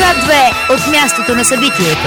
К2 от мястото на събитието.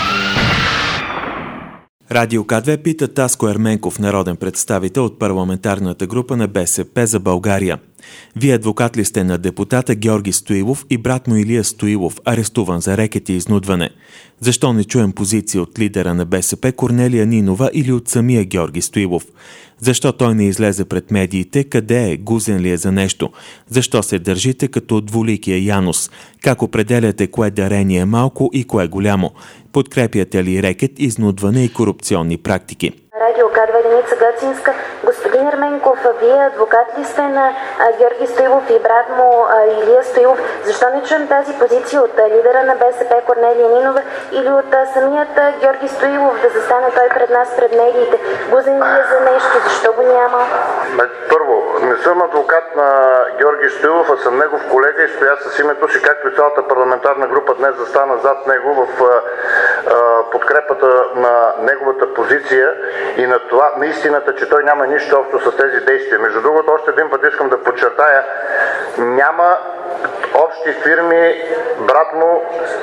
Радио К2 пита Таско Ерменков, народен представител от парламентарната група на БСП за България. Вие адвокат ли сте на депутата Георги Стоилов и брат му Илия Стоилов, арестуван за рекет и изнудване? Защо не чуем позиция от лидера на БСП Корнелия Нинова или от самия Георги Стоилов? Защо той не излезе пред медиите? Къде е? Гузен ли е за нещо? Защо се държите като двуликия Янус? Как определяте кое дарение е малко и кое е голямо? Подкрепяте ли рекет, изнудване и корупционни практики? Радио К2 Деница Гацинска. Господин Ерменков, вие адвокат ли сте на Георги Стоилов и брат му Илия Стоилов? Защо не чуем тази позиция от лидера на БСП Корнелия Нинова или от самият Георги Стоилов да застане той пред нас, пред медиите? Гузен ли е за нещо? Защо го няма? Първо, не съм адвокат на Георги Стоилов, а съм негов колега и стоя с името си, както и цялата парламентарна група днес застана зад него в подкрепата на неговата позиция и на това, на истината, че той няма нищо общо с тези действия. Между другото, още един път искам да подчертая, няма общи фирми, брат му,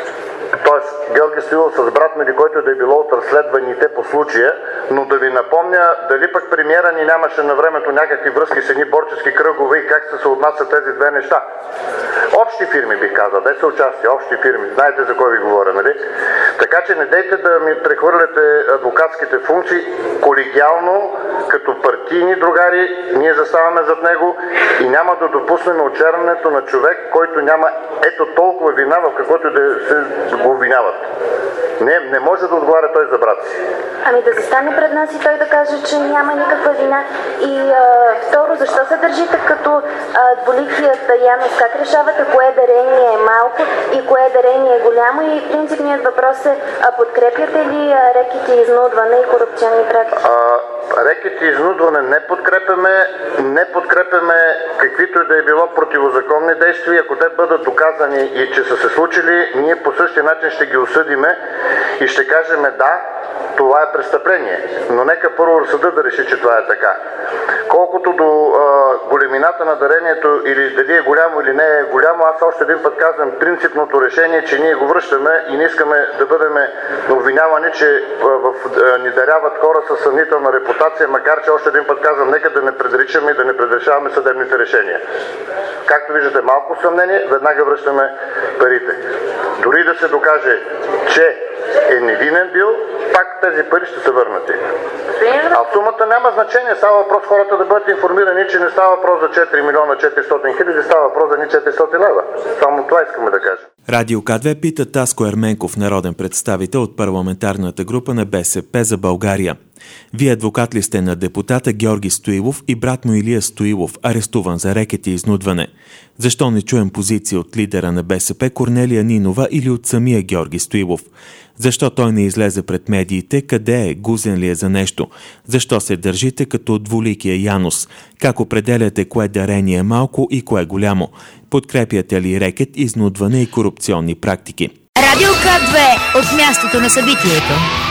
т.е. Георги Стоилов с брат му или който да е било от разследваните по случая, но да ви напомня дали пък премиера ни нямаше на времето някакви връзки с едни борчески кръгове и как се отнасят тези две неща. Общи фирми бих казал, де са участия, общи фирми, знаете за кой ви говоря, нали? Така че не дейте да ми прехвърляте адвокатските функции колегиално, като партийни другари, ние заставаме зад него и няма да допуснем очернянето на човек, който няма ето толкова вина, в каквото да се го обвиняват. Не може да отговаря той за брат си. Ами да застане пред нас и той да каже, че няма никаква вина. И второ, защо се държите като двуликият Янус? Как решавате кое дарение е малко и кое дарение е голямо? И принципният въпрос е, подкрепяте ли рекет и изнудване и корупционни практики? Рекет и изнудване не подкрепяме каквито и да е било противозаконни действия. Ако те бъдат доказани и че са се случили, ние по същия начин ще ги осъдиме и ще кажем да, това е престъпление. Но нека първо съда да реши, че това е така. Колкото до големината на дарението или дали е голямо или не е голямо, аз още един път казвам принципното решение, че ние го връщаме и не искаме да бъдем обвинявани, че ни даряват хора със съмнителна репутация, макар че още един път казвам, нека да не предричаме и да не предрешаваме съдебните решения. Както виждате, малко съмнение, веднага връщаме парите. Дори да се докаже, че е невинен бил, пак тези пари ще се върнати. А сумата няма значение, става въпрос хората да бъдат информирани, че не става въпрос за 4 милиона 400 хиляди, става въпрос за ни 400 лева. Само това искаме да кажем. Радио К2 пита Таско Ерменков, народен представител от парламентарната група на БСП за България. Вие адвокат ли сте на депутата Георги Стоилов и брат му Илия Стоилов, арестуван за рекет и изнудване? Защо не чуем позиция от лидера на БСП Корнелия Нинова или от самия Георги Стоилов? Защо той не излезе пред медиите? Къде е? Гузен ли е за нещо? Защо се държите като двуликия Янус? Как определяте кое дарение е малко и кое е голямо? Подкрепяте ли рекет, изнудване и корупционни практики? Радио К2 от мястото на събитието.